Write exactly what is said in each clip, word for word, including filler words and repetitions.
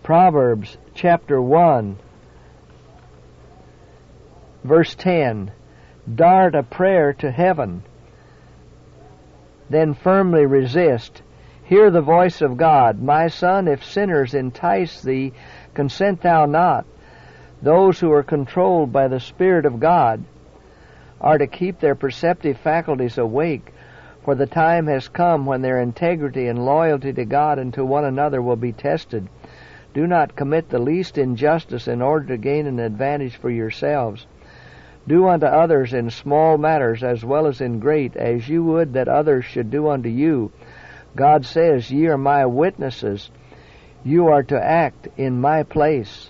Proverbs chapter one, verse ten. Dart a prayer to heaven, then firmly resist. Hear the voice of God. My son, if sinners entice thee, consent thou not. Those who are controlled by the Spirit of God are to keep their perceptive faculties awake, for the time has come when their integrity and loyalty to God and to one another will be tested. Do not commit the least injustice in order to gain an advantage for yourselves. Do unto others in small matters as well as in great, as you would that others should do unto you. God says, Ye are my witnesses. You are to act in my place.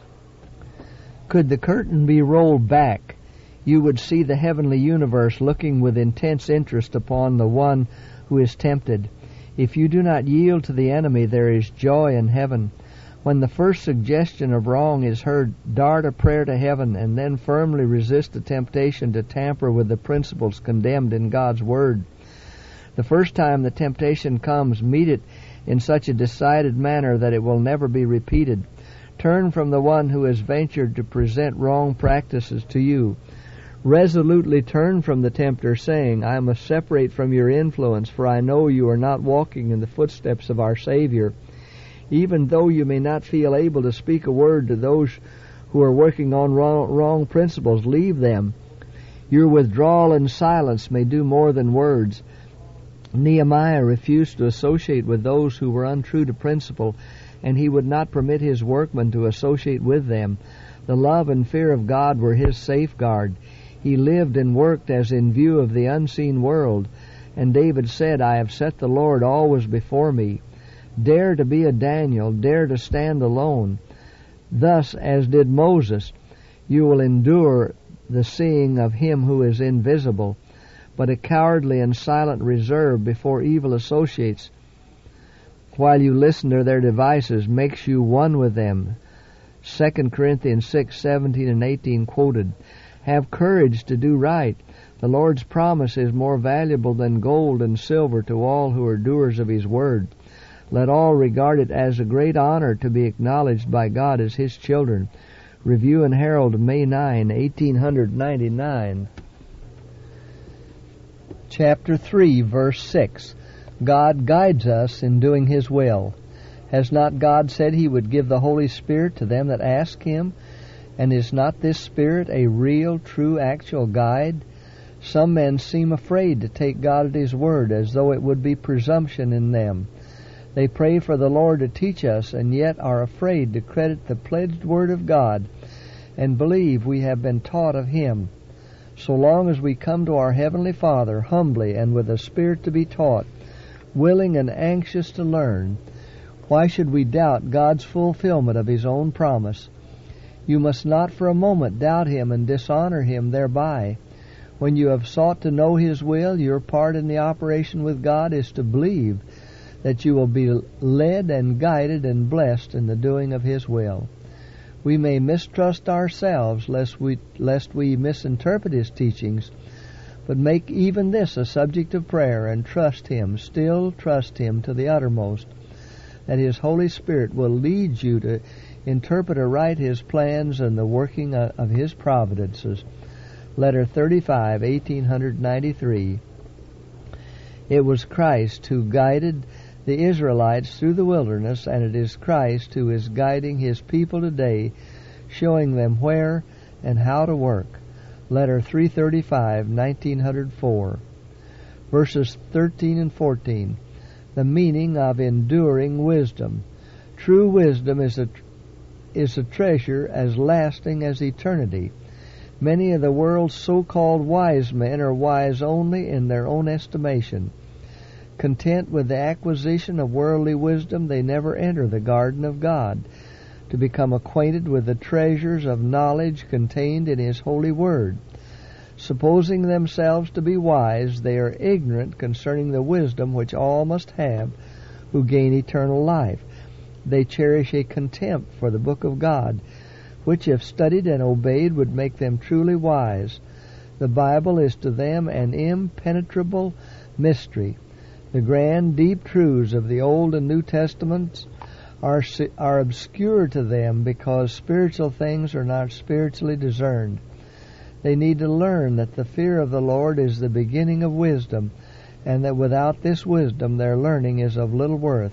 Could the curtain be rolled back, you would see the heavenly universe looking with intense interest upon the one who is tempted. If you do not yield to the enemy, there is joy in heaven. When the first suggestion of wrong is heard, dart a prayer to heaven and then firmly resist the temptation to tamper with the principles condemned in God's Word. The first time the temptation comes, meet it in such a decided manner that it will never be repeated. Turn from the one who has ventured to present wrong practices to you. Resolutely turn from the tempter, saying, I must separate from your influence, for I know you are not walking in the footsteps of our Savior. Even though you may not feel able to speak a word to those who are working on wrong, wrong principles, leave them. Your withdrawal and silence may do more than words. Nehemiah refused to associate with those who were untrue to principle, and he would not permit his workmen to associate with them. The love and fear of God were his safeguard. He lived and worked as in view of the unseen world, and David said, I have set the Lord always before me. Dare to be a Daniel, dare to stand alone. Thus, as did Moses, you will endure the seeing of him who is invisible, but a cowardly and silent reserve before evil associates, while you listen to their devices, makes you one with them. Second Corinthians six, seventeen and eighteen quoted. Have courage to do right. The Lord's promise is more valuable than gold and silver to all who are doers of his word. Let all regard it as a great honor to be acknowledged by God as his children. Review and Herald, May ninth, eighteen ninety-nine. Chapter three, verse six. God guides us in doing his will. Has not God said he would give the Holy Spirit to them that ask him? And is not this Spirit a real, true, actual guide? Some men seem afraid to take God at his word, as though it would be presumption in them. They pray for the Lord to teach us, and yet are afraid to credit the pledged word of God and believe we have been taught of him. So long as we come to our Heavenly Father humbly and with a spirit to be taught, willing and anxious to learn, why should we doubt God's fulfillment of his own promise? You must not for a moment doubt him and dishonor him thereby. When you have sought to know his will, your part in the operation with God is to believe that you will be led and guided and blessed in the doing of his will. We may mistrust ourselves lest we, lest we misinterpret his teachings, but make even this a subject of prayer and trust him, still trust him to the uttermost, that his Holy Spirit will lead you to interpret aright his plans and the working of his providences. Letter thirty-five, eighteen ninety-three. It was Christ who guided the Israelites through the wilderness, and it is Christ who is guiding his people today, showing them where and how to work. Letter three thirty-five, nineteen oh four. Verses thirteen and fourteen. The meaning of enduring wisdom. True wisdom is a, is a treasure as lasting as eternity. Many of the world's so-called wise men are wise only in their own estimation. Content with the acquisition of worldly wisdom, they never enter the garden of God to become acquainted with the treasures of knowledge contained in his holy word. Supposing themselves to be wise, they are ignorant concerning the wisdom which all must have who gain eternal life. They cherish a contempt for the book of God, which if studied and obeyed would make them truly wise. The Bible is to them an impenetrable mystery. The grand, deep truths of the Old and New Testaments are, are obscure to them because spiritual things are not spiritually discerned. They need to learn that the fear of the Lord is the beginning of wisdom, and that without this wisdom their learning is of little worth.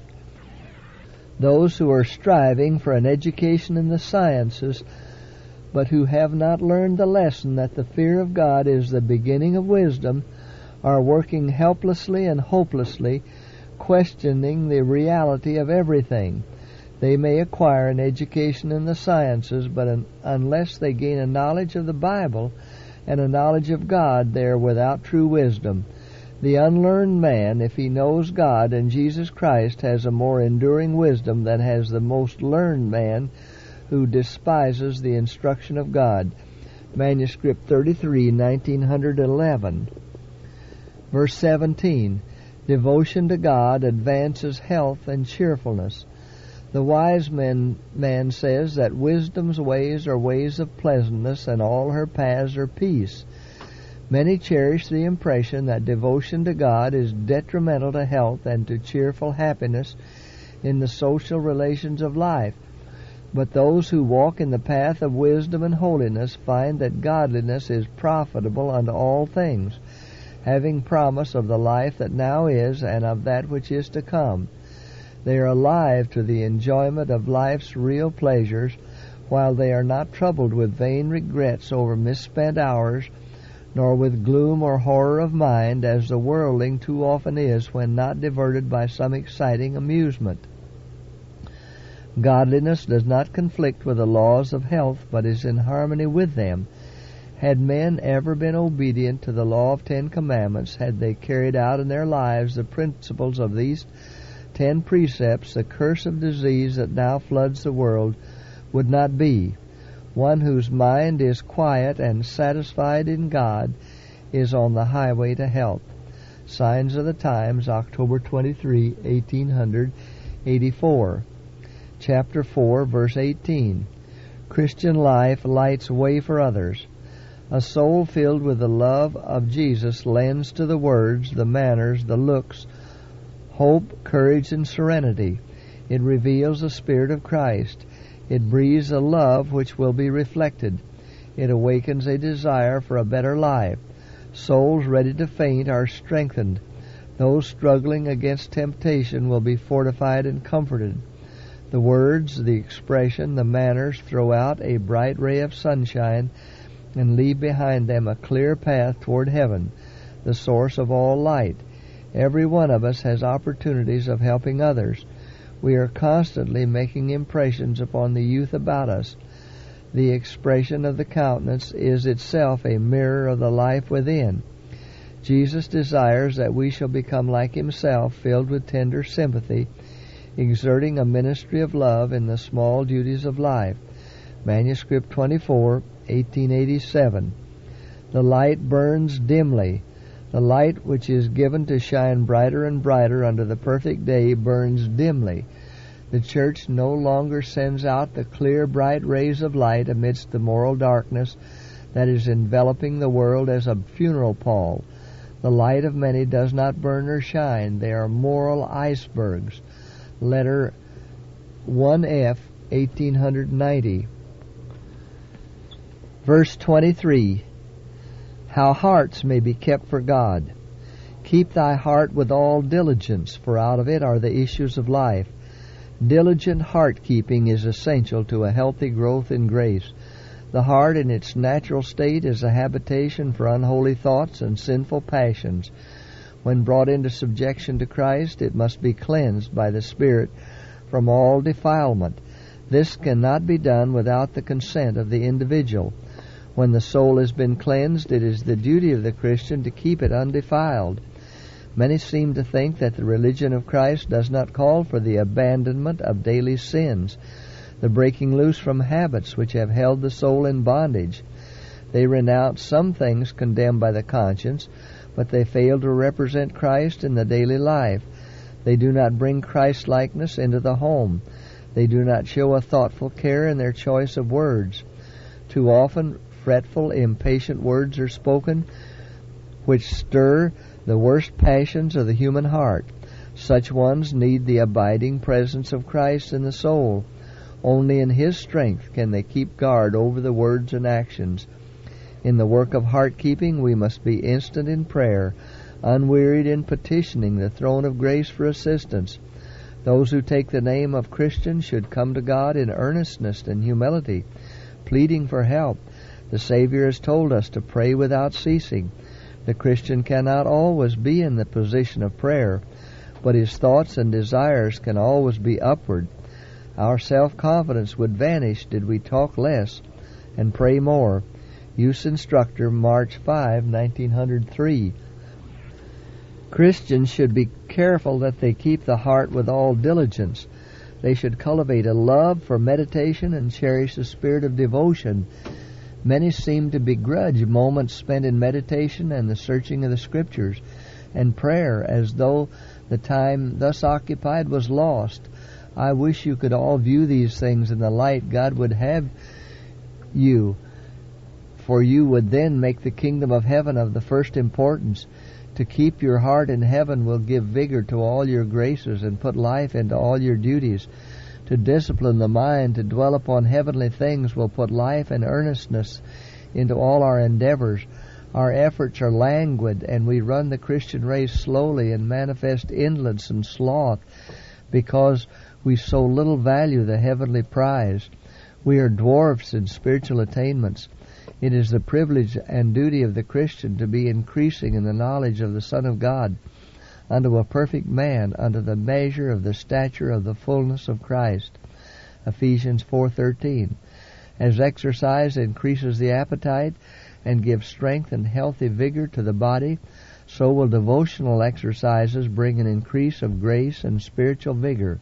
Those who are striving for an education in the sciences, but who have not learned the lesson that the fear of God is the beginning of wisdom, are working helplessly and hopelessly, questioning the reality of everything. They may acquire an education in the sciences, but un- unless they gain a knowledge of the Bible and a knowledge of God, they are without true wisdom. The unlearned man, if he knows God and Jesus Christ, has a more enduring wisdom than has the most learned man who despises the instruction of God. Manuscript thirty-three, nineteen eleven. Verse seventeen. Devotion to God advances health and cheerfulness. The wise man, man says that wisdom's ways are ways of pleasantness, and all her paths are peace. Many cherish the impression that devotion to God is detrimental to health and to cheerful happiness in the social relations of life. But those who walk in the path of wisdom and holiness find that godliness is profitable unto all things, having promise of the life that now is and of that which is to come. They are alive to the enjoyment of life's real pleasures, while they are not troubled with vain regrets over misspent hours, nor with gloom or horror of mind, as the worldling too often is when not diverted by some exciting amusement. Godliness does not conflict with the laws of health, but is in harmony with them. Had men ever been obedient to the law of Ten Commandments, had they carried out in their lives the principles of these ten precepts, the curse of disease that now floods the world would not be. One whose mind is quiet and satisfied in God is on the highway to health. Signs of the Times, October twenty-third, eighteen eighty-four. Chapter four, verse eighteen. Christian life lights way for others. A soul filled with the love of Jesus lends to the words, the manners, the looks, hope, courage, and serenity. It reveals the Spirit of Christ. It breathes a love which will be reflected. It awakens a desire for a better life. Souls ready to faint are strengthened. Those struggling against temptation will be fortified and comforted. The words, the expression, the manners throw out a bright ray of sunshine and leave behind them a clear path toward heaven, the source of all light. Every one of us has opportunities of helping others. We are constantly making impressions upon the youth about us. The expression of the countenance is itself a mirror of the life within. Jesus desires that we shall become like himself, filled with tender sympathy, exerting a ministry of love in the small duties of life. Manuscript twenty-four, eighteen eighty-seven. The light burns dimly. The light which is given to shine brighter and brighter under the perfect day burns dimly. The church no longer sends out the clear, bright rays of light amidst the moral darkness that is enveloping the world as a funeral pall. The light of many does not burn or shine. They are moral icebergs. Letter one F, eighteen ninety. Verse twenty-three. How hearts may be kept for God. Keep thy heart with all diligence, for out of it are the issues of life. Diligent heart-keeping is essential to a healthy growth in grace. The heart in its natural state is a habitation for unholy thoughts and sinful passions. When brought into subjection to Christ, it must be cleansed by the Spirit from all defilement. This cannot be done without the consent of the individual. When the soul has been cleansed, it is the duty of the Christian to keep it undefiled. Many seem to think that the religion of Christ does not call for the abandonment of daily sins, the breaking loose from habits which have held the soul in bondage. They renounce some things condemned by the conscience, but they fail to represent Christ in the daily life. They do not bring Christ-likeness into the home. They do not show a thoughtful care in their choice of words. Too often, fretful, impatient words are spoken which stir the worst passions of the human heart. Such ones need the abiding presence of Christ in the soul. Only in His strength can they keep guard over the words and actions. In the work of heart-keeping we must be instant in prayer, unwearied in petitioning the throne of grace for assistance. Those who take the name of Christian should come to God in earnestness and humility, pleading for help. The Savior has told us to pray without ceasing. The Christian cannot always be in the position of prayer, but his thoughts and desires can always be upward. Our self-confidence would vanish did we talk less and pray more. Youth Instructor, March fifth, nineteen oh three. Christians should be careful that they keep the heart with all diligence. They should cultivate a love for meditation and cherish the spirit of devotion. Many seem to begrudge moments spent in meditation and the searching of the Scriptures and prayer, as though the time thus occupied was lost. I wish you could all view these things in the light God would have you, for you would then make the kingdom of heaven of the first importance. To keep your heart in heaven will give vigor to all your graces and put life into all your duties. To discipline the mind to dwell upon heavenly things will put life and earnestness into all our endeavors. Our efforts are languid, and we run the Christian race slowly and manifest indolence and sloth because we so little value the heavenly prize. We are dwarfs in spiritual attainments. It is the privilege and duty of the Christian to be increasing in the knowledge of the Son of God, unto a perfect man, unto the measure of the stature of the fullness of Christ. Ephesians four thirteen. As exercise increases the appetite and gives strength and healthy vigor to the body, so will devotional exercises bring an increase of grace and spiritual vigor.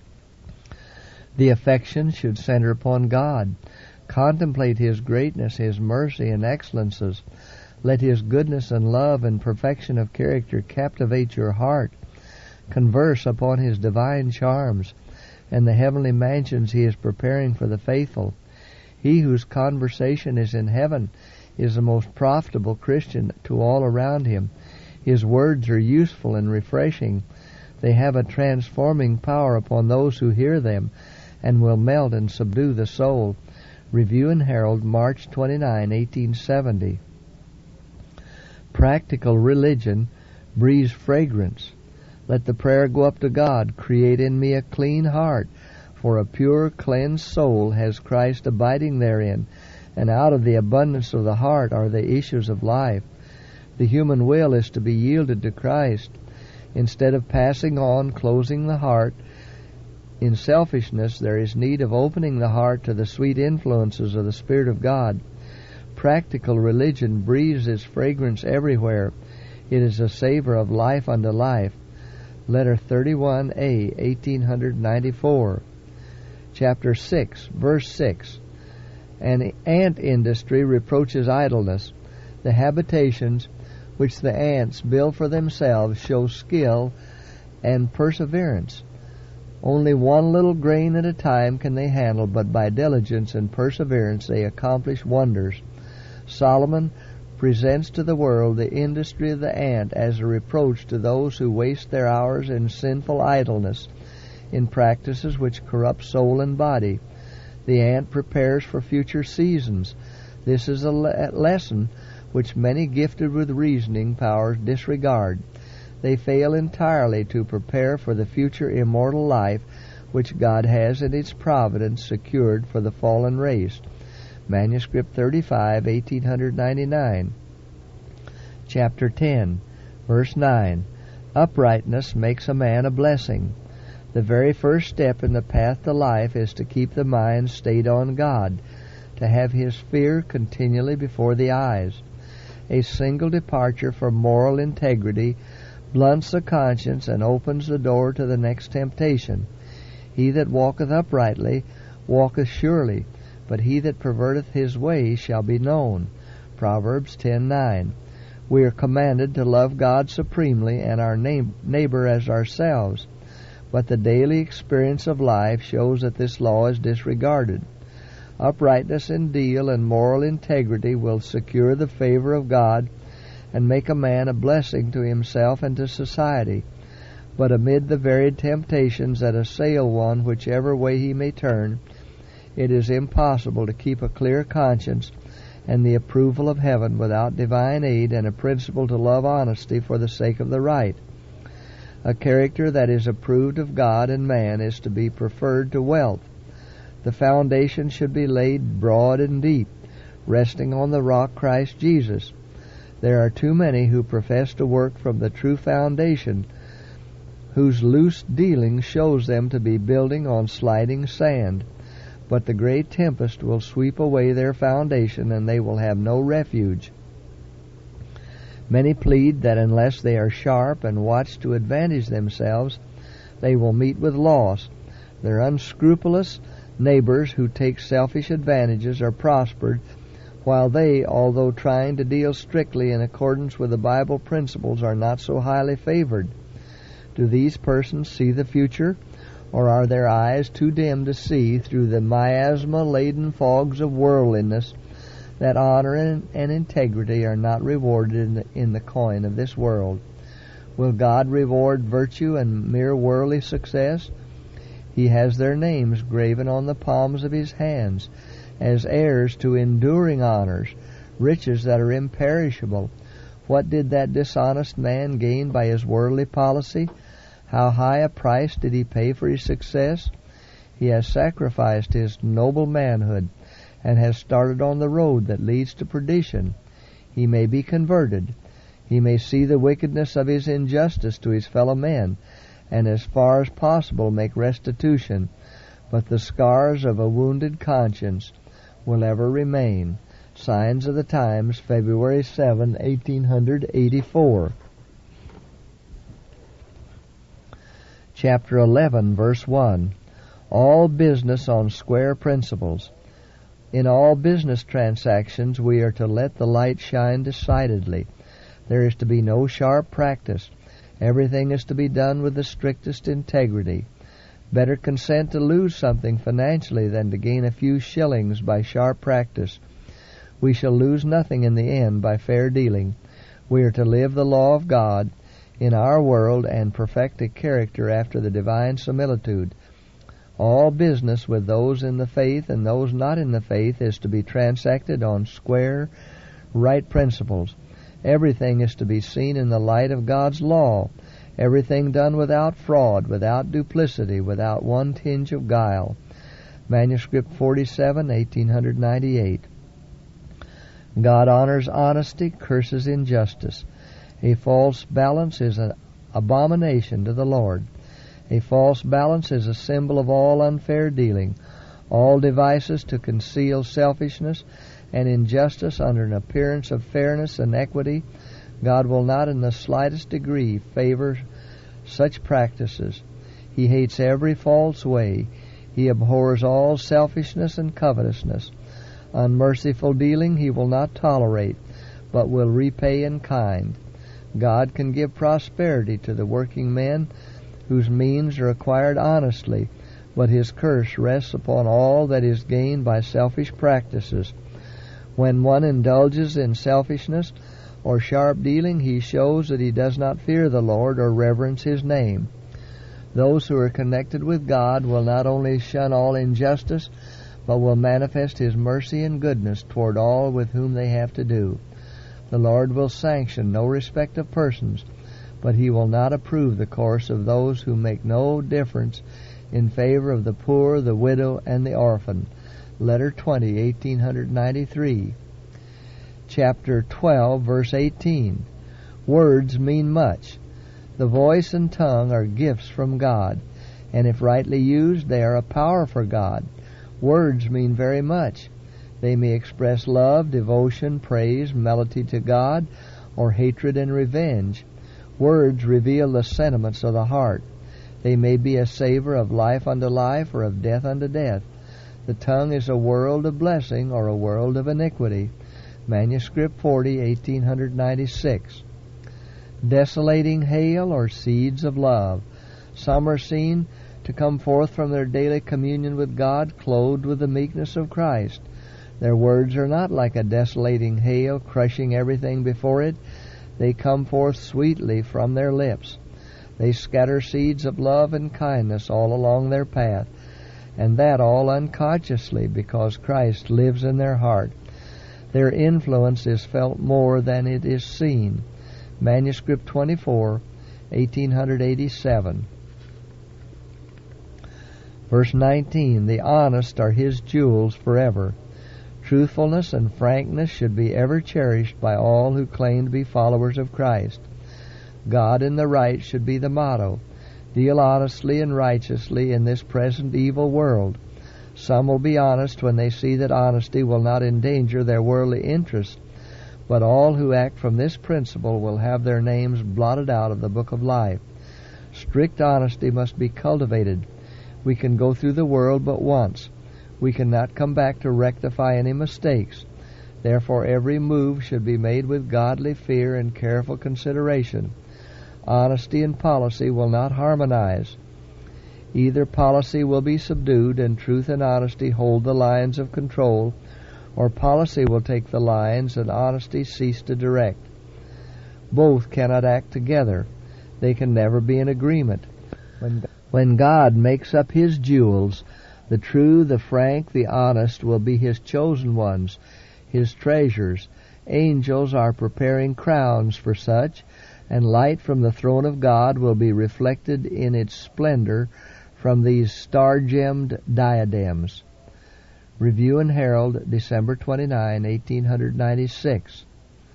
The affections should center upon God. Contemplate His greatness, His mercy, and excellences. Let His goodness and love and perfection of character captivate your heart. Converse upon His divine charms and the heavenly mansions He is preparing for the faithful. He whose conversation is in heaven is the most profitable Christian to all around him. His words are useful and refreshing. They have a transforming power upon those who hear them, and will melt and subdue the soul. Review and Herald, March twenty-ninth, eighteen seventy. Practical religion breathes fragrance. Let the prayer go up to God, create in me a clean heart, for a pure, cleansed soul has Christ abiding therein, and out of the abundance of the heart are the issues of life. The human will is to be yielded to Christ. Instead of passing on, closing the heart, in selfishness, there is need of opening the heart to the sweet influences of the Spirit of God. Practical religion breathes its fragrance everywhere. It is a savor of life unto life. Letter thirty-one A, eighteen ninety-four. Chapter six, verse six. An ant industry reproaches idleness. The habitations which the ants build for themselves show skill and perseverance. Only one little grain at a time can they handle, but by diligence and perseverance they accomplish wonders. Solomon presents to the world the industry of the ant as a reproach to those who waste their hours in sinful idleness, in practices which corrupt soul and body. The ant prepares for future seasons. This is a le- lesson which many gifted with reasoning powers disregard. They fail entirely to prepare for the future immortal life which God has in its providence secured for the fallen race. Manuscript thirty-five, eighteen ninety-nine. Chapter ten, verse nine. Uprightness makes a man a blessing. The very first step in the path to life is to keep the mind stayed on God, to have His fear continually before the eyes. A single departure from moral integrity blunts the conscience and opens the door to the next temptation. He that walketh uprightly walketh surely, but he that perverteth his way shall be known. Proverbs ten nine. We are commanded to love God supremely and our neighbor as ourselves, but the daily experience of life shows that this law is disregarded. Uprightness in deal and moral integrity will secure the favor of God and make a man a blessing to himself and to society. But amid the varied temptations that assail one whichever way he may turn, it is impossible to keep a clear conscience and the approval of heaven without divine aid and a principle to love honesty for the sake of the right. A character that is approved of God and man is to be preferred to wealth. The foundation should be laid broad and deep, resting on the rock Christ Jesus. There are too many who profess to work from the true foundation, whose loose dealing shows them to be building on sliding sand. But the great tempest will sweep away their foundation, and they will have no refuge. Many plead that unless they are sharp and watch to advantage themselves, they will meet with loss. Their unscrupulous neighbors who take selfish advantages are prospered, while they, although trying to deal strictly in accordance with the Bible principles, are not so highly favored. Do these persons see the future, or are their eyes too dim to see through the miasma-laden fogs of worldliness that honor and, and integrity are not rewarded in the, in the coin of this world? Will God reward virtue and mere worldly success? He has their names graven on the palms of his hands as heirs to enduring honors, riches that are imperishable. What did that dishonest man gain by his worldly policy? How high a price did he pay for his success? He has sacrificed his noble manhood and has started on the road that leads to perdition. He may be converted. He may see the wickedness of his injustice to his fellow men, and as far as possible make restitution, but the scars of a wounded conscience will ever remain. Signs of the Times, February seventh, eighteen eighty-four. Chapter eleven, verse one. All business on square principles. In all business transactions we are to let the light shine decidedly. There is to be no sharp practice. Everything is to be done with the strictest integrity. Better consent to lose something financially than to gain a few shillings by sharp practice. We shall lose nothing in the end by fair dealing. We are to live the law of God in our world and perfect a character after the divine similitude. All business with those in the faith and those not in the faith is to be transacted on square, right principles. Everything is to be seen in the light of God's law. Everything done without fraud, without duplicity, without one tinge of guile. Manuscript forty-seven, eighteen ninety-eight. God honors honesty, curses injustice. A false balance is an abomination to the Lord. A false balance is a symbol of all unfair dealing, all devices to conceal selfishness and injustice under an appearance of fairness and equity. God will not in the slightest degree favor such practices. He hates every false way. He abhors all selfishness and covetousness. Unmerciful dealing he will not tolerate, but will repay in kind. God can give prosperity to the working men whose means are acquired honestly, but his curse rests upon all that is gained by selfish practices. When one indulges in selfishness or sharp dealing, he shows that he does not fear the Lord or reverence his name. Those who are connected with God will not only shun all injustice, but will manifest his mercy and goodness toward all with whom they have to do. The Lord will sanction no respect of persons, but he will not approve the course of those who make no difference in favor of the poor, the widow, and the orphan. Letter twenty, eighteen ninety-three. Chapter twelve, verse eighteen. Words mean much. The voice and tongue are gifts from God, and if rightly used, they are a power for God. Words mean very much. They may express love, devotion, praise, melody to God, or hatred and revenge. Words reveal the sentiments of the heart. They may be a savor of life unto life or of death unto death. The tongue is a world of blessing or a world of iniquity. Manuscript forty, eighteen ninety-six. Desolating hail or seeds of love. Some are seen to come forth from their daily communion with God clothed with the meekness of Christ. Their words are not like a desolating hail crushing everything before it. They come forth sweetly from their lips. They scatter seeds of love and kindness all along their path, and that all unconsciously because Christ lives in their heart. Their influence is felt more than it is seen. Manuscript twenty-four, eighteen eighty-seven. Verse nineteen, the honest are his jewels forever. Truthfulness and frankness should be ever cherished by all who claim to be followers of Christ. God in the right should be the motto. Deal honestly and righteously in this present evil world. Some will be honest when they see that honesty will not endanger their worldly interests, but all who act from this principle will have their names blotted out of the book of life. Strict honesty must be cultivated. We can go through the world but once. We cannot come back to rectify any mistakes. Therefore every move should be made with godly fear and careful consideration. Honesty and policy will not harmonize. Either policy will be subdued and truth and honesty hold the lines of control, or policy will take the lines and honesty cease to direct. Both cannot act together. They can never be in agreement. When, when God makes up his jewels, the true, the frank, the honest will be his chosen ones, his treasures. Angels are preparing crowns for such, and light from the throne of God will be reflected in its splendor from these star-gemmed diadems. Review and Herald, December twenty-ninth, eighteen ninety-six.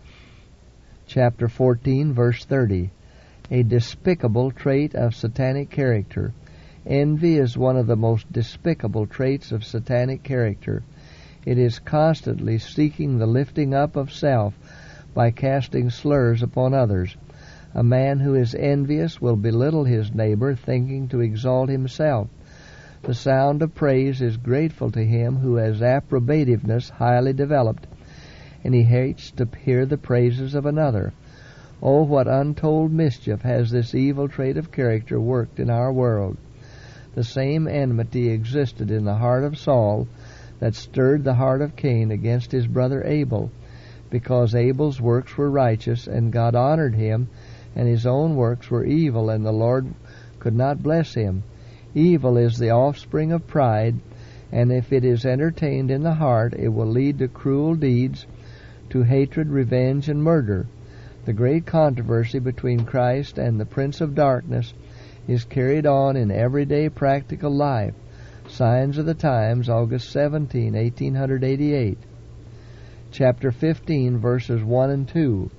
Chapter fourteen, verse thirty. A despicable trait of satanic character. Envy is one of the most despicable traits of satanic character. It is constantly seeking the lifting up of self by casting slurs upon others. A man who is envious will belittle his neighbor, thinking to exalt himself. The sound of praise is grateful to him who has approbativeness highly developed, and he hates to hear the praises of another. Oh, what untold mischief has this evil trait of character worked in our world! The same enmity existed in the heart of Saul that stirred the heart of Cain against his brother Abel, because Abel's works were righteous, and God honored him, and his own works were evil, and the Lord could not bless him. Evil is the offspring of pride, and if it is entertained in the heart, it will lead to cruel deeds, to hatred, revenge, and murder. The great controversy between Christ and the Prince of Darkness is carried on in everyday practical life. Signs of the Times, August seventeenth, eighteen eighty-eight. Chapter fifteen, verses one and two.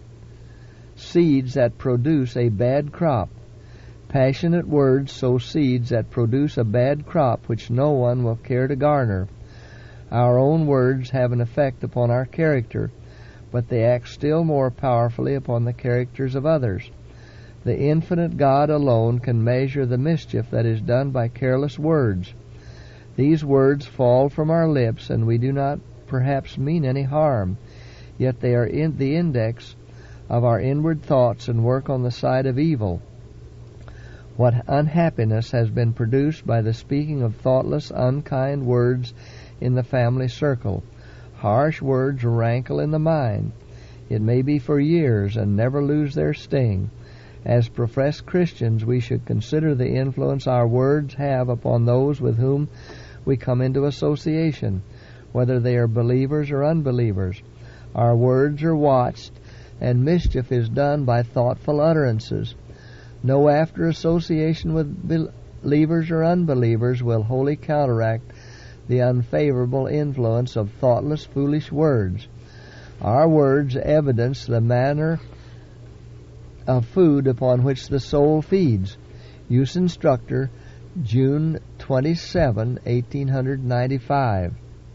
Seeds that produce a bad crop. Passionate words sow seeds that produce a bad crop which no one will care to garner. Our own words have an effect upon our character, but they act still more powerfully upon the characters of others. The infinite God alone can measure the mischief that is done by careless words. These words fall from our lips, and we do not perhaps mean any harm, yet they are in the index of our inward thoughts and work on the side of evil. What unhappiness has been produced by the speaking of thoughtless, unkind words in the family circle. Harsh words rankle in the mind. It may be for years and never lose their sting. As professed Christians, we should consider the influence our words have upon those with whom we come into association, whether they are believers or unbelievers. Our words are watched, and mischief is done by thoughtful utterances. No after association with believers or unbelievers will wholly counteract the unfavorable influence of thoughtless, foolish words. Our words evidence the manner of food upon which the soul feeds. Use Instructor, June twenty-seventh, eighteen ninety-five.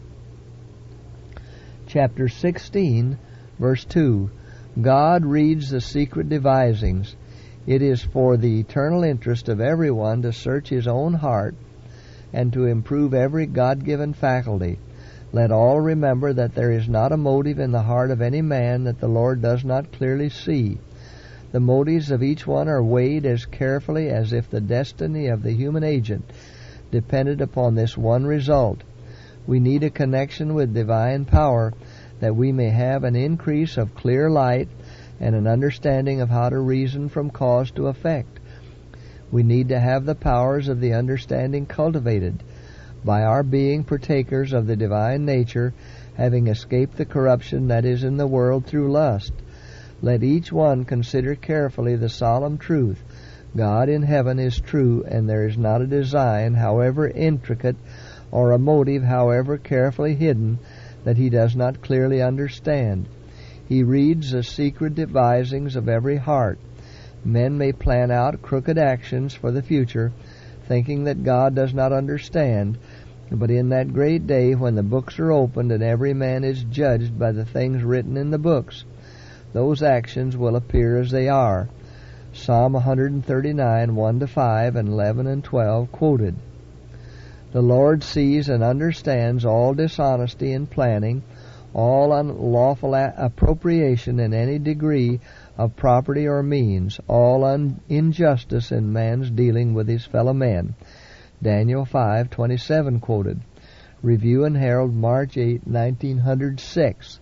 Chapter sixteen, verse two. God reads the secret devisings. It is for the eternal interest of everyone to search his own heart and to improve every God-given faculty. Let all remember that there is not a motive in the heart of any man that the Lord does not clearly see. The motives of each one are weighed as carefully as if the destiny of the human agent depended upon this one result. We need a connection with divine power that we may have an increase of clear light and an understanding of how to reason from cause to effect. We need to have the powers of the understanding cultivated by our being partakers of the divine nature, having escaped the corruption that is in the world through lust. Let each one consider carefully the solemn truth. God in heaven is true, and there is not a design, however intricate, or a motive, however carefully hidden, that he does not clearly understand. He reads the secret devisings of every heart. Men may plan out crooked actions for the future, thinking that God does not understand, but in that great day when the books are opened and every man is judged by the things written in the books, those actions will appear as they are. Psalm one thirty-nine, one to five, and eleven and twelve quoted. The Lord sees and understands all dishonesty in planning, all unlawful appropriation in any degree of property or means, all un- injustice in man's dealing with his fellow men. Daniel five twenty-seven quoted. Review and Herald, March eighth, nineteen oh six.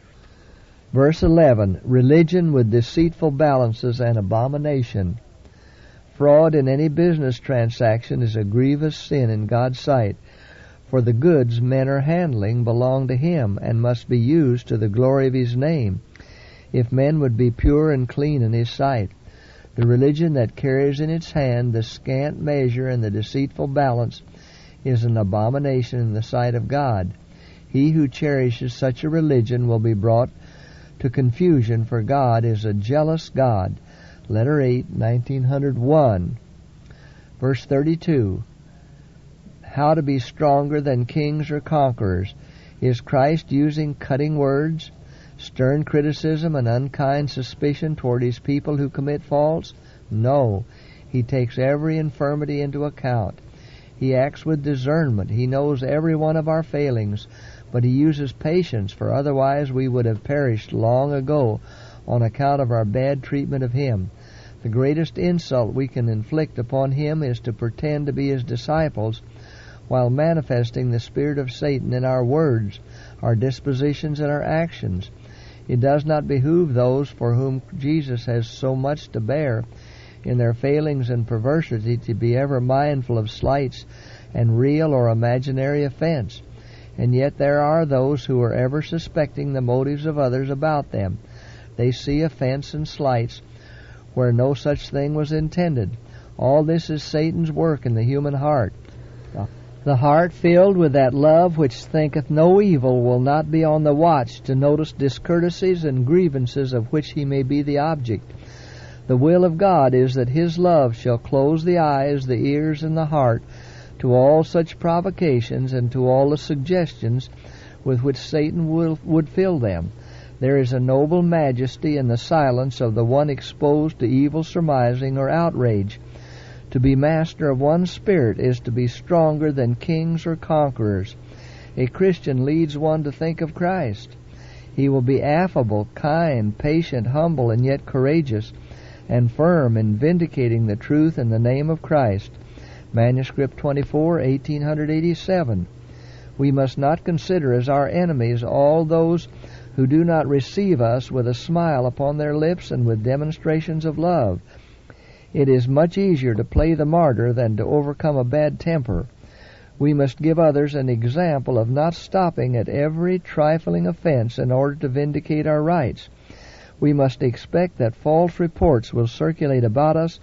Verse eleven, religion with deceitful balances and abomination. Fraud in any business transaction is a grievous sin in God's sight, for the goods men are handling belong to Him and must be used to the glory of His name, if men would be pure and clean in His sight. The religion that carries in its hand the scant measure and the deceitful balance is an abomination in the sight of God. He who cherishes such a religion will be brought to confusion, for God is a jealous God. Letter eight, nineteen oh one. Verse thirty-two. How to be stronger than kings or conquerors. Is Christ using cutting words, stern criticism, and unkind suspicion toward His people who commit faults? No. He takes every infirmity into account. He acts with discernment. He knows every one of our failings, but He uses patience, for otherwise we would have perished long ago on account of our bad treatment of Him. The greatest insult we can inflict upon Him is to pretend to be His disciples while manifesting the spirit of Satan in our words, our dispositions, and our actions. It does not behoove those for whom Jesus has so much to bear in their failings and perversity to be ever mindful of slights and real or imaginary offense. And yet there are those who are ever suspecting the motives of others about them. They see offense and slights where no such thing was intended. All this is Satan's work in the human heart. The heart filled with that love which thinketh no evil will not be on the watch to notice discourtesies and grievances of which he may be the object. The will of God is that His love shall close the eyes, the ears, and the heart to all such provocations and to all the suggestions with which Satan will, would fill them. There is a noble majesty in the silence of the one exposed to evil surmising or outrage. To be master of one's spirit is to be stronger than kings or conquerors. A Christian leads one to think of Christ. He will be affable, kind, patient, humble, and yet courageous, and firm in vindicating the truth in the name of Christ. Manuscript twenty-four, eighteen eighty-seven. We must not consider as our enemies all those who do not receive us with a smile upon their lips and with demonstrations of love. It is much easier to play the martyr than to overcome a bad temper. We must give others an example of not stopping at every trifling offense in order to vindicate our rights. We must expect that false reports will circulate about us,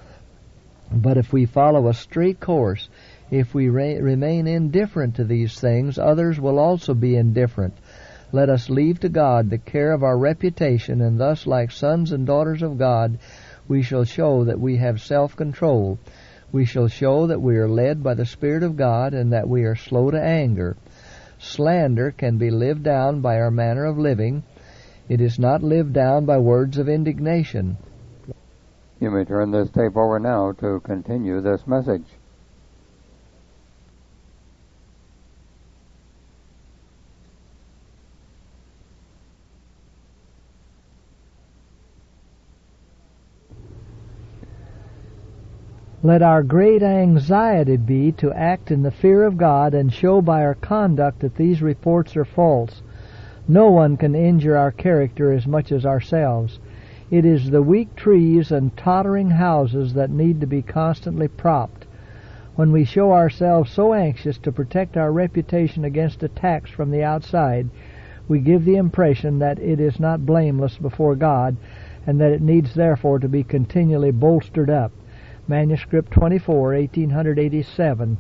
but if we follow a straight course, if we re- remain indifferent to these things, others will also be indifferent. Let us leave to God the care of our reputation, and thus, like sons and daughters of God, we shall show that we have self-control. We shall show that we are led by the Spirit of God and that we are slow to anger. Slander can be lived down by our manner of living. It is not lived down by words of indignation. You may turn this tape over now to continue this message. Let our great anxiety be to act in the fear of God and show by our conduct that these reports are false. No one can injure our character as much as ourselves. It is the weak trees and tottering houses that need to be constantly propped. When we show ourselves so anxious to protect our reputation against attacks from the outside, we give the impression that it is not blameless before God, and that it needs therefore to be continually bolstered up. Manuscript twenty-four, eighteen eighty-seven.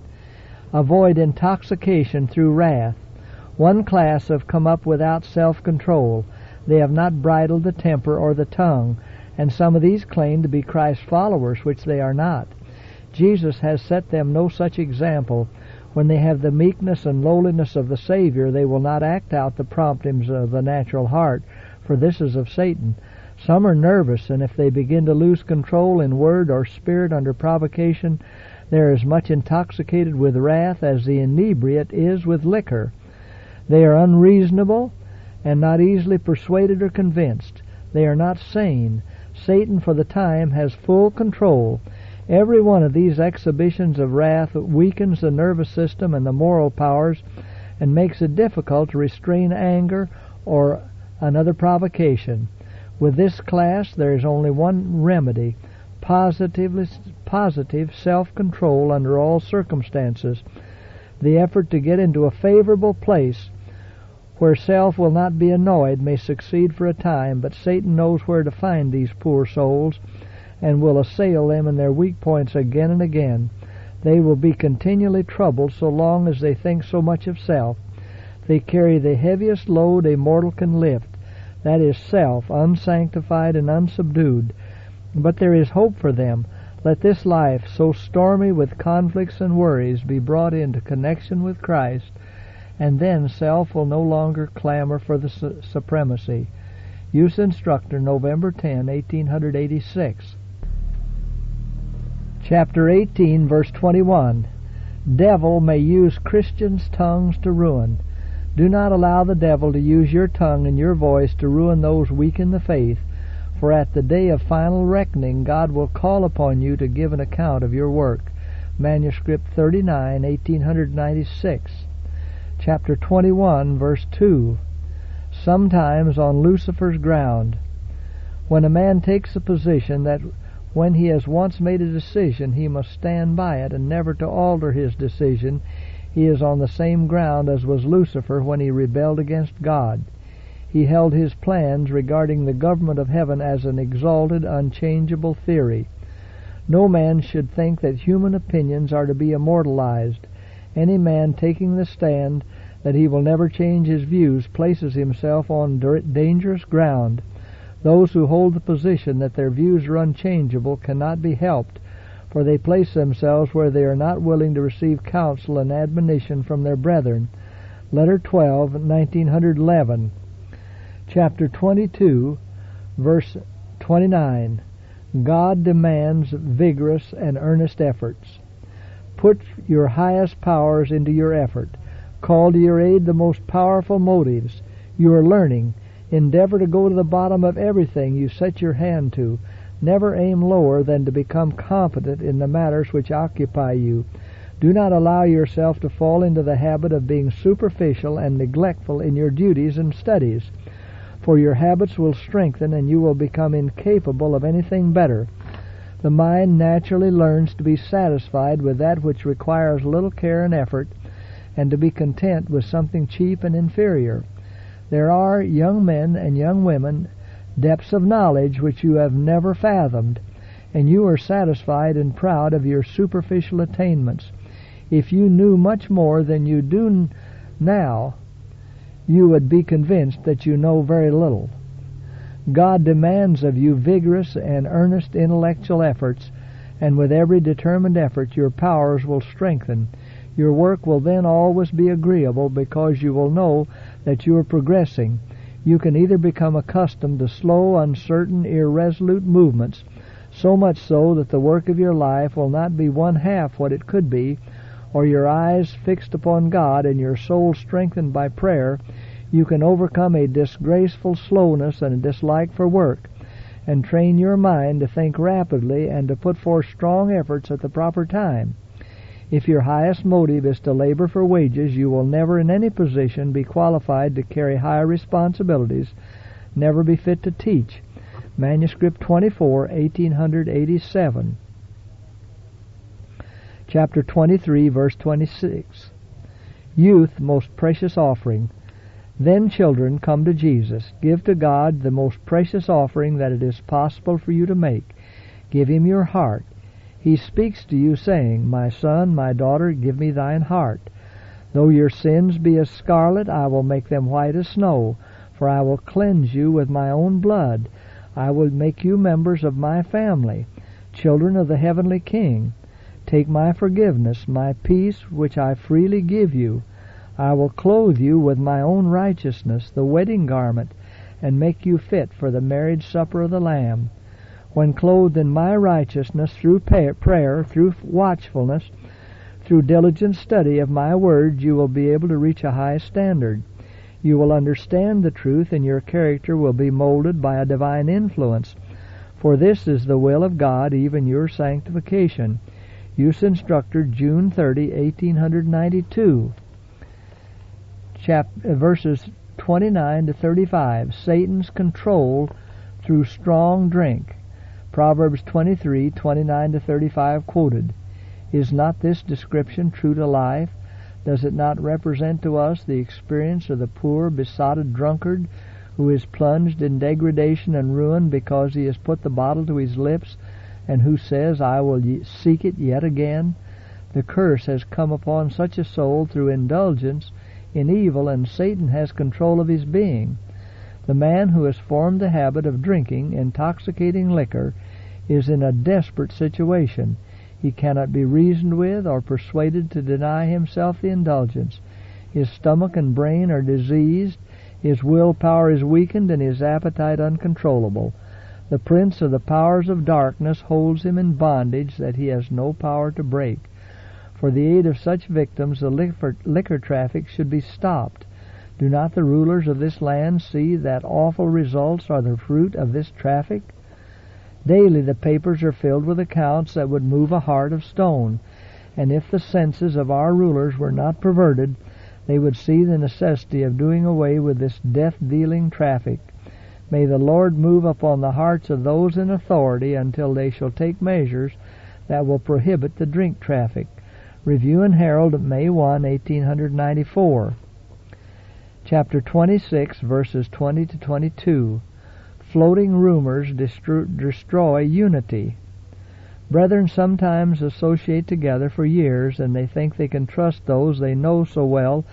Avoid intoxication through wrath. One class have come up without self-control. They have not bridled the temper or the tongue, and some of these claim to be Christ's followers, which they are not. Jesus has set them no such example. When they have the meekness and lowliness of the Savior, they will not act out the promptings of the natural heart, for this is of Satan. Some are nervous, and if they begin to lose control in word or spirit under provocation, they are as much intoxicated with wrath as the inebriate is with liquor. They are unreasonable and not easily persuaded or convinced. They are not sane. Satan, for the time, has full control. Every one of these exhibitions of wrath weakens the nervous system and the moral powers and makes it difficult to restrain anger or another provocation. With this class there is only one remedy: positively, positive self-control under all circumstances. The effort to get into a favorable place where self will not be annoyed may succeed for a time, but Satan knows where to find these poor souls and will assail them in their weak points again and again. They will be continually troubled so long as they think so much of self. They carry the heaviest load a mortal can lift, that is self, unsanctified and unsubdued. But there is hope for them. Let this life, so stormy with conflicts and worries, be brought into connection with Christ, and then self will no longer clamor for the su- supremacy. Youth Instructor, November tenth, eighteen eighty-six. Chapter eighteen, verse twenty-one. Devil may use Christians' tongues to ruin. Do not allow the devil to use your tongue and your voice to ruin those weak in the faith, for at the day of final reckoning God will call upon you to give an account of your work. Manuscript thirty-nine, eighteen ninety-six. Chapter twenty-one, verse two. Sometimes on Lucifer's ground. When a man takes a position that when he has once made a decision he must stand by it and never to alter his decision, he is on the same ground as was Lucifer when he rebelled against God. He held his plans regarding the government of heaven as an exalted, unchangeable theory. No man should think that human opinions are to be immortalized. Any man taking the stand that he will never change his views places himself on dangerous ground. Those who hold the position that their views are unchangeable cannot be helped, for they place themselves where they are not willing to receive counsel and admonition from their brethren. Letter twelve, nineteen eleven. Chapter twenty-two, verse twenty-nine. God demands vigorous and earnest efforts. Put your highest powers into your effort. Call to your aid the most powerful motives. You are learning. Endeavor to go to the bottom of everything you set your hand to. Never aim lower than to become competent in the matters which occupy you. Do not allow yourself to fall into the habit of being superficial and neglectful in your duties and studies, for your habits will strengthen and you will become incapable of anything better. The mind naturally learns to be satisfied with that which requires little care and effort, and to be content with something cheap and inferior. There are young men and young women, depths of knowledge which you have never fathomed, and you are satisfied and proud of your superficial attainments. If you knew much more than you do now, you would be convinced that you know very little. God demands of you vigorous and earnest intellectual efforts, and with every determined effort your powers will strengthen. Your work will then always be agreeable because you will know that you are progressing. You can either become accustomed to slow, uncertain, irresolute movements, so much so that the work of your life will not be one half what it could be, or your eyes fixed upon God and your soul strengthened by prayer. You can overcome a disgraceful slowness and a dislike for work, and train your mind to think rapidly and to put forth strong efforts at the proper time. If your highest motive is to labor for wages, you will never in any position be qualified to carry high responsibilities, never be fit to teach. Manuscript twenty-four, eighteen eighty-seven. Chapter twenty-three, verse twenty-six. Youth, most precious offering. Then, children, come to Jesus. Give to God the most precious offering that it is possible for you to make. Give him your heart. He speaks to you, saying, My son, my daughter, give me thine heart. Though your sins be as scarlet, I will make them white as snow, for I will cleanse you with my own blood. I will make you members of my family, children of the heavenly King. Take my forgiveness, my peace, which I freely give you. I will clothe you with my own righteousness, the wedding garment, and make you fit for the marriage supper of the Lamb. When clothed in my righteousness through prayer, through watchfulness, through diligent study of my words, you will be able to reach a high standard. You will understand the truth, and your character will be molded by a divine influence. For this is the will of God, even your sanctification. Use Instructor, June thirtieth, eighteen ninety-two. Chap- verses twenty-nine to thirty-five. Satan's control through strong drink. Proverbs twenty-three, twenty-nine to thirty-five quoted. Is not this description true to life? Does it not represent to us the experience of the poor, besotted drunkard who is plunged in degradation and ruin because he has put the bottle to his lips, and who says, I will seek it yet again? The curse has come upon such a soul through indulgence in evil, and Satan has control of his being. The man who has formed the habit of drinking intoxicating liquor is in a desperate situation. He cannot be reasoned with or persuaded to deny himself the indulgence. His stomach and brain are diseased, his willpower is weakened, and his appetite uncontrollable. The prince of the powers of darkness holds him in bondage that he has no power to break. For the aid of such victims, the liquor, liquor traffic should be stopped. Do not the rulers of this land see that awful results are the fruit of this traffic? Daily the papers are filled with accounts that would move a heart of stone, and if the senses of our rulers were not perverted, they would see the necessity of doing away with this death-dealing traffic. May the Lord move upon the hearts of those in authority until they shall take measures that will prohibit the drink traffic. Review and Herald, May first, eighteen ninety-four. Chapter twenty-six, verses twenty to twenty-two. Floating rumors destro- destroy unity. Brethren sometimes associate together for years, and they think they can trust those they know so well,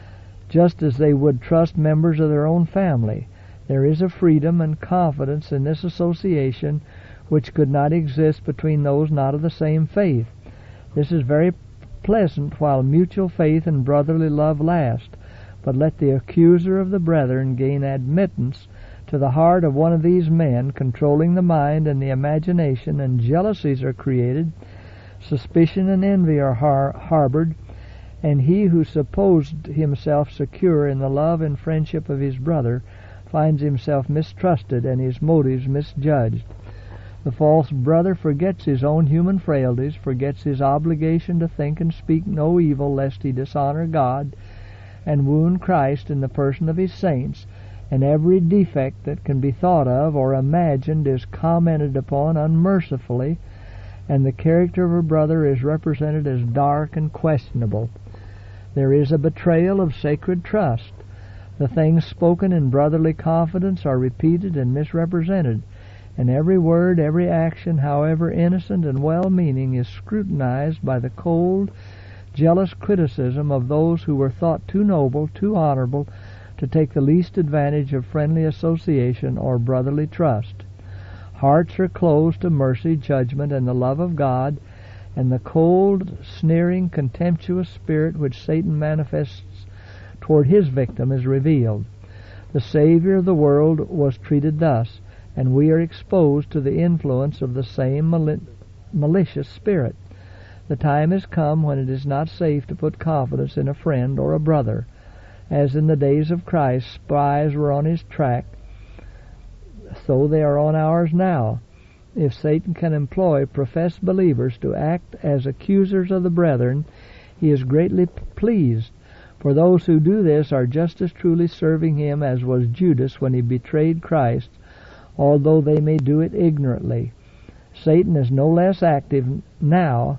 just as they would trust members of their own family. There is a freedom and confidence in this association which could not exist between those not of the same faith. This is very pleasant while mutual faith and brotherly love last, but let the accuser of the brethren gain admittance to the heart of one of these men, controlling the mind and the imagination, and jealousies are created, suspicion and envy are har- harbored, and he who supposed himself secure in the love and friendship of his brother finds himself mistrusted and his motives misjudged. The false brother forgets his own human frailties, forgets his obligation to think and speak no evil lest he dishonor God and wound Christ in the person of his saints, and every defect that can be thought of or imagined is commented upon unmercifully, and the character of a brother is represented as dark and questionable. There is a betrayal of sacred trust. The things spoken in brotherly confidence are repeated and misrepresented, and every word, every action, however innocent and well-meaning, is scrutinized by the cold, jealous criticism of those who were thought too noble, too honorable, to take the least advantage of friendly association or brotherly trust. Hearts are closed to mercy, judgment, and the love of God, and the cold, sneering, contemptuous spirit which Satan manifests toward his victim is revealed. The Savior of the world was treated thus, and we are exposed to the influence of the same mal- malicious spirit. The time has come when it is not safe to put confidence in a friend or a brother. As in the days of Christ, spies were on his track, so they are on ours now. If Satan can employ professed believers to act as accusers of the brethren, he is greatly pleased, for those who do this are just as truly serving him as was Judas when he betrayed Christ, although they may do it ignorantly. Satan is no less active now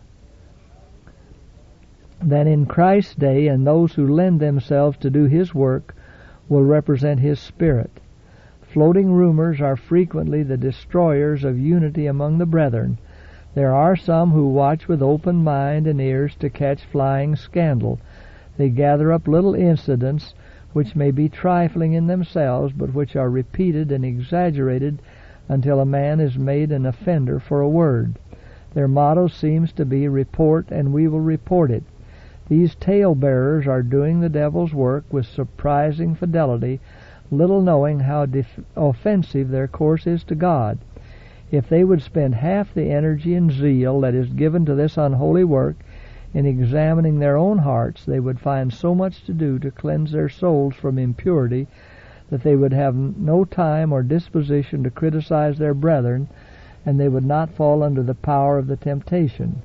than in Christ's day, and those who lend themselves to do his work will represent his spirit. Floating rumors are frequently the destroyers of unity among the brethren. There are some who watch with open mind and ears to catch flying scandal. They gather up little incidents which may be trifling in themselves, but which are repeated and exaggerated until a man is made an offender for a word. Their motto seems to be, "Report, and we will report it." These tale-bearers are doing the devil's work with surprising fidelity, little knowing how def- offensive their course is to God. If they would spend half the energy and zeal that is given to this unholy work in examining their own hearts, they would find so much to do to cleanse their souls from impurity that they would have no time or disposition to criticize their brethren, and they would not fall under the power of the temptation.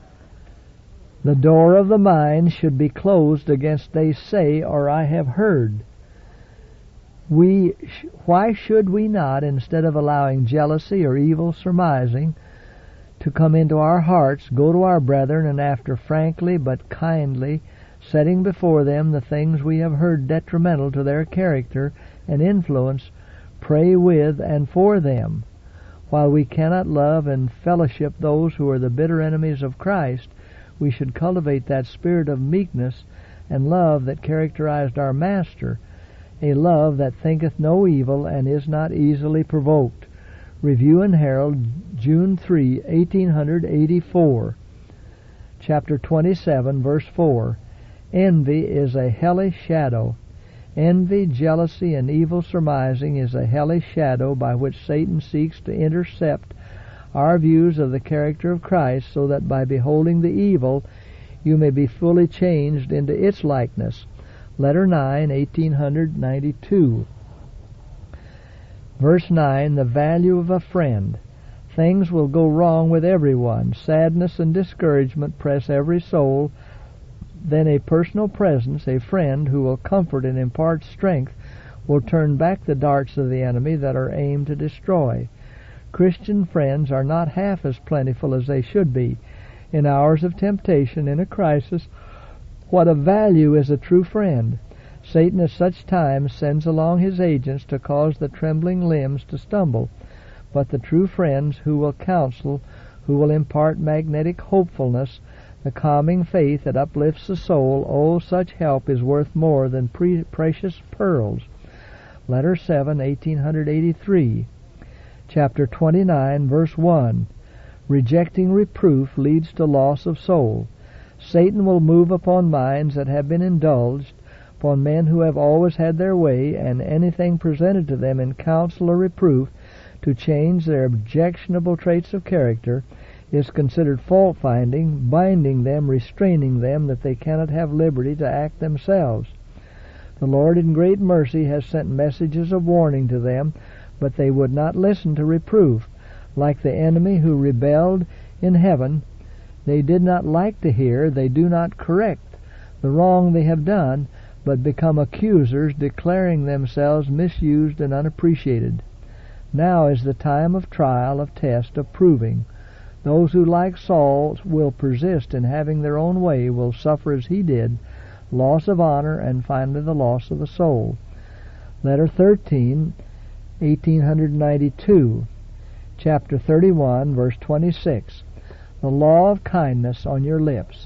The door of the mind should be closed against "they say" or "I have heard." We, why should we not, instead of allowing jealousy or evil surmising to come into our hearts, go to our brethren, and after frankly but kindly setting before them the things we have heard detrimental to their character and influence, pray with and for them? While we cannot love and fellowship those who are the bitter enemies of Christ, we should cultivate that spirit of meekness and love that characterized our Master, a love that thinketh no evil and is not easily provoked. Review and Herald, June third, eighteen eighty-four. Chapter twenty-seven, verse four. Envy is a hellish shadow. Envy, jealousy, and evil surmising is a hellish shadow by which Satan seeks to intercept our views of the character of Christ, so that by beholding the evil you may be fully changed into its likeness. Letter nine, eighteen ninety-two. Verse nine, the value of a friend. Things will go wrong with everyone. Sadness and discouragement press every soul. Then a personal presence, a friend who will comfort and impart strength, will turn back the darts of the enemy that are aimed to destroy. Christian friends are not half as plentiful as they should be. In hours of temptation, in a crisis, what of value is a true friend? Satan at such times sends along his agents to cause the trembling limbs to stumble. But the true friends who will counsel, who will impart magnetic hopefulness, the calming faith that uplifts the soul, oh, such help is worth more than pre- precious pearls. Letter seven, eighteen eighty-three. Chapter twenty-nine, verse one. Rejecting reproof leads to loss of soul. Satan will move upon minds that have been indulged, upon men who have always had their way, and anything presented to them in counsel or reproof to change their objectionable traits of character is considered fault-finding, binding them, restraining them, that they cannot have liberty to act themselves. The Lord in great mercy has sent messages of warning to them, but they would not listen to reproof. Like the enemy who rebelled in heaven, they did not like to hear, they do not correct the wrong they have done, but become accusers, declaring themselves misused and unappreciated. Now is the time of trial, of test, of proving. Those who, like Saul, will persist in having their own way will suffer as he did, loss of honor, and finally the loss of the soul. Letter thirteen, eighteen ninety-two. Chapter thirty-one, verse twenty-six. The law of kindness on your lips.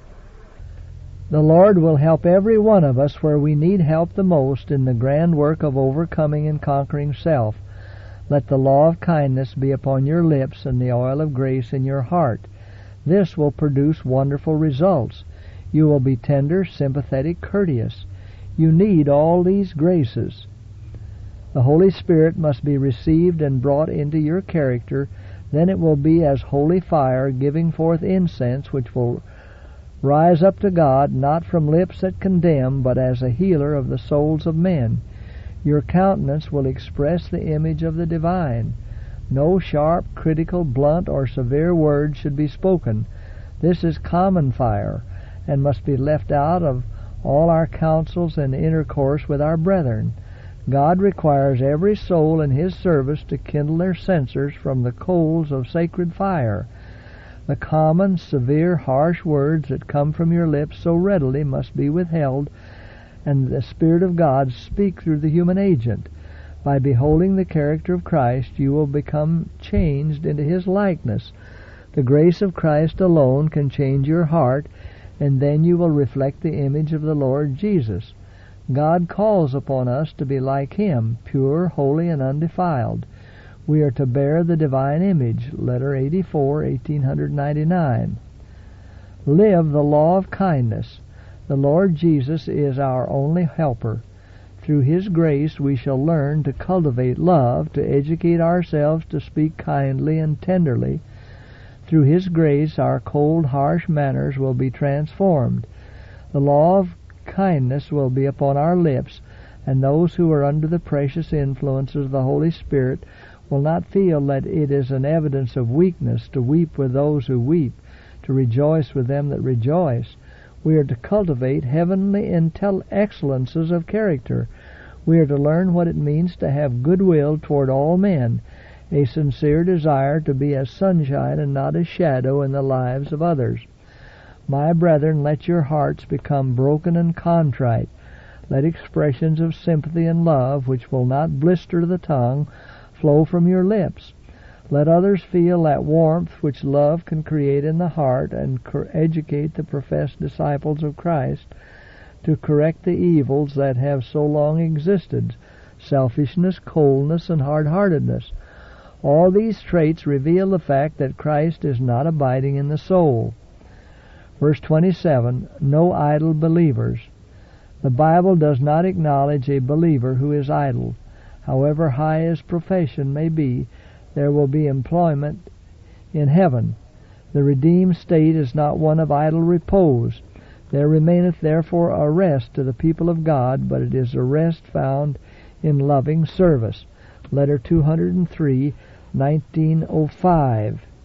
The Lord will help every one of us where we need help the most in the grand work of overcoming and conquering self. Let the law of kindness be upon your lips and the oil of grace in your heart. This will produce wonderful results. You will be tender, sympathetic, courteous. You need all these graces. The Holy Spirit must be received and brought into your character. Then it will be as holy fire, giving forth incense, which will rise up to God, not from lips that condemn, but as a healer of the souls of men. Your countenance will express the image of the divine. No sharp, critical, blunt, or severe words should be spoken. This is common fire, and must be left out of all our counsels and intercourse with our brethren. God requires every soul in His service to kindle their censers from the coals of sacred fire. The common, severe, harsh words that come from your lips so readily must be withheld, and the Spirit of God speak through the human agent. By beholding the character of Christ, you will become changed into His likeness. The grace of Christ alone can change your heart, and then you will reflect the image of the Lord Jesus. God calls upon us to be like Him, pure, holy, and undefiled. We are to bear the divine image. Letter eighty-four, eighteen ninety-nine. Live the law of kindness. The Lord Jesus is our only helper. Through His grace we shall learn to cultivate love, to educate ourselves to speak kindly and tenderly. Through His grace our cold, harsh manners will be transformed. The law of kindness will be upon our lips, and those who are under the precious influences of the Holy Spirit will not feel that it is an evidence of weakness to weep with those who weep, to rejoice with them that rejoice. We are to cultivate heavenly intel- excellences of character. We are to learn what it means to have goodwill toward all men, a sincere desire to be as sunshine and not as shadow in the lives of others. My brethren, let your hearts become broken and contrite. Let expressions of sympathy and love, which will not blister the tongue, flow from your lips. Let others feel that warmth which love can create in the heart, and cor- educate the professed disciples of Christ to correct the evils that have so long existed, selfishness, coldness, and hard-heartedness. All these traits reveal the fact that Christ is not abiding in the soul. Verse twenty-seven, no idle believers. The Bible does not acknowledge a believer who is idle. However high his profession may be, there will be employment in heaven. The redeemed state is not one of idle repose. There remaineth therefore a rest to the people of God, but it is a rest found in loving service. Letter two hundred three, nineteen oh five.